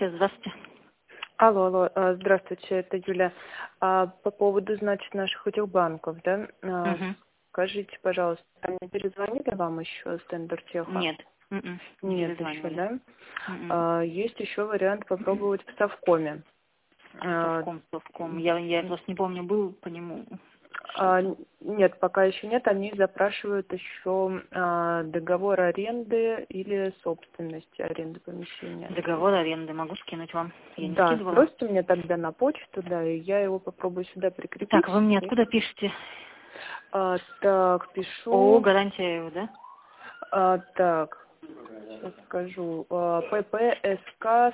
Здравствуйте. Алло, алло, здравствуйте, это Юля. По поводу, значит, наших утилбанков, да? Мгм. Скажите, пожалуйста, они перезвонили вам еще с Тендертеха? Нет. Не Нет еще, перезванивали. да? М-м. Есть еще вариант попробовать в Совкоме. Совком. Я просто не помню, был по нему А, что-то. Нет, пока еще нет. Они запрашивают еще договор аренды или собственности аренды помещения. Договор аренды могу скинуть вам. Я не Да, скидывала. сбросьте мне тогда на почту, да, и я его попробую сюда Так, прикрепить. вы мне откуда пишете? Так, ООО пишу. «Гарантия», да? Так, сейчас скажу. ppsk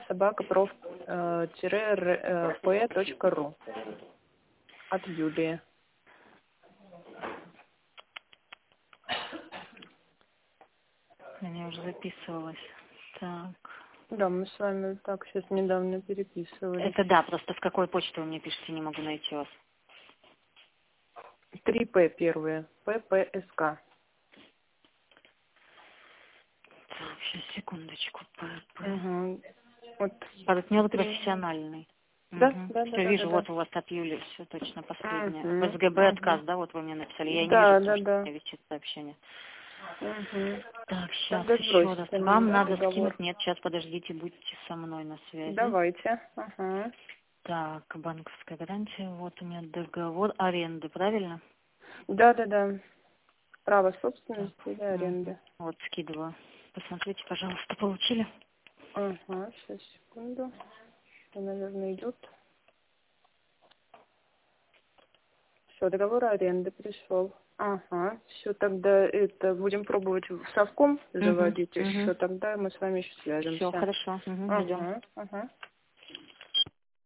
собакапроф-p.ru от Юлии. Я уже записывалась. Так. Да, мы с вами так сейчас недавно переписывались. Это да, просто с какой почты вы мне пишете, не могу найти вас. 3П первые. ppsk. Так, сейчас, секундочку. Угу. Вот. Партнер три. профессиональный. Да, Угу. да, да, Все, да, да, вижу, да. вот у вас от Юли, все точно последнее. В Угу. СГБ отказ, Угу. да, вот вы мне написали. Я не вижу, Да, потому да, что у да. меня висит сообщение. Угу. Так, сейчас Тогда еще раз. сбросите мне, Вам да, надо договор. скинуть. Нет, сейчас подождите, будьте со мной на связи. Давайте. Ага. Так, банковская гарантия. Вот у меня договор аренды, правильно? Да, да, да. Право Так, собственности или аренды. вот скидываю. Посмотрите, пожалуйста, получили? Ага, сейчас, секунду. Что, наверное, идет. Все, договор аренды пришел. Ага, все, тогда это будем пробовать в совком заводить еще, тогда мы с вами еще Все, свяжемся. хорошо. Ждем. Ага, ага.